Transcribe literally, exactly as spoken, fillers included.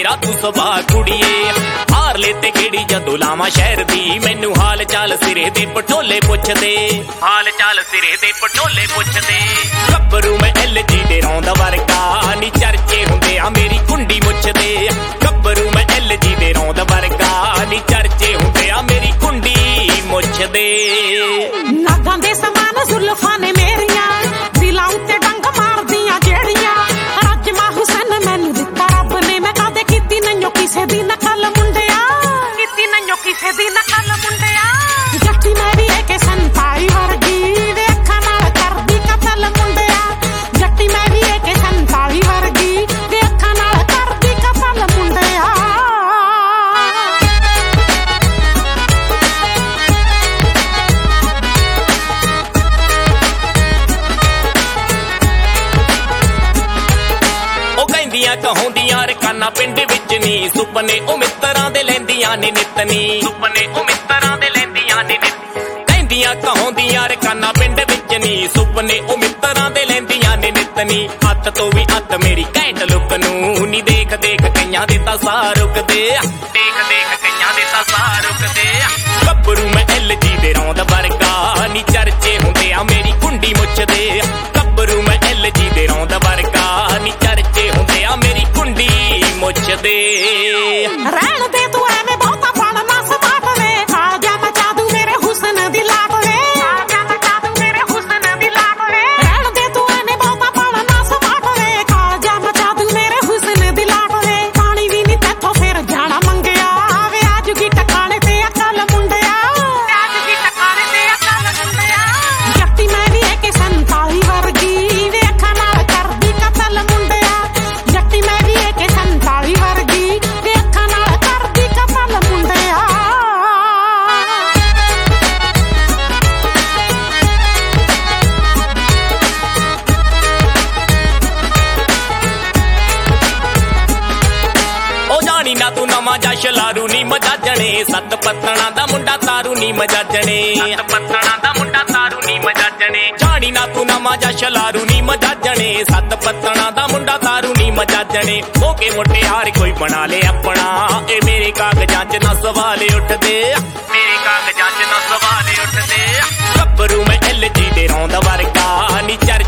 तेरा तू सुभा कुड़िए हार ले ते केड़ी जदों लावां शहर दी मैनू हाल चाल सिरे दे पटोले पुछदे हाल चाल सिरे दे पटोले पुछदे गब्बरू मैं एल जी दे रौंद वर्गा नी चर्चे हुंदे आ मेरी कुंडी मुछदे गब्बरू मैं एल जी दे रौंद वर्गा नी चर्चे हुंदे आ मेरी कुंडी मुछदे नागां दे समान जुल्फां ने मेरियां दिलां उत्ते डंग मारदियां जेड़ियां राजमा हुसैन मैनू दित्ता रब ने मैं कदे कीती नहियो किसे दी नकल मुंडिया कीती नहियो किसे दी नकल मुंडिया जट्टी मैं भी है के संताई वर्गी वे अखां नाल करदी कतल मुंडिया जट्टी मैं भी है के संताई वर्गी वे अखां नाल करदी कतल मुंडिया कहौंदियां रकाना पिंड विच नी सुपने ओ मित्तरां दे लैंदियां ने नितनी सुपने ओ मित्तरां दे लैंदियां ने नित कहंदियां कहौंदियां रकाना पिंड विच नी सुपने ओ मित्तरां दे लैंदियां ने नितनी हत्थ तो भी हत्थ मेरी घैंट लुक नूं नी देख देख कईयां दे तां साह रुकदे देख देख कईयां दे तां साह रुकदे गब्बरू मैं एल जी दे रौंद वर्गा नी चर्चे हुंदे आ मेरी कुंडी मुछदे गब्बरू मैं एल जी दे रौंद वर्गा नी चर्चे हुंदे आ मेरी कुंडी मुछदे रहण दे तू एवें बहुता पढ़ना समाट वे कालजा मचा दूं मेरे हुस्न दी लाट वे कालजा मचा दूं मेरे हुस्न दी लाट वे रहण दे तू एवें बहुता पढ़ना समाट वे कालजा मचा दूं मेरे हुस्न दी लाट वे पानी भी नहीं तैथों फिर जाना मंगिया वे आज की टकाने ते अकल मुंडिया आज की टकाने ते अकल मुंडिया जट्टी मैं भी है के संताई वर्गी वे अखां नाल करदी कतल मुंडिया जट्टी मैं भी है के संताई वर्गी वे अखां नाल करदी कतल मुंडिया ओ जानी ना तू नवां जश लारू नी मजाजणे सत पत्तणा दा मुंडा तारू नी मजाजणे सत पत्तणा दा मुंडा तारू नी मजाजणे जानी ना तू नवां जश लारू नी मजाजणे सत पत्तणा दा मुंडा तारू नी मजाजणे हो के मुटियार कोई बना ले अपना ए मेरे कागजां च ना सवाल उठदे मेरे कागजां च ना सवाल उठदे गब्बरू मैं एल जी दे रौंद वर्गा नी चर्चे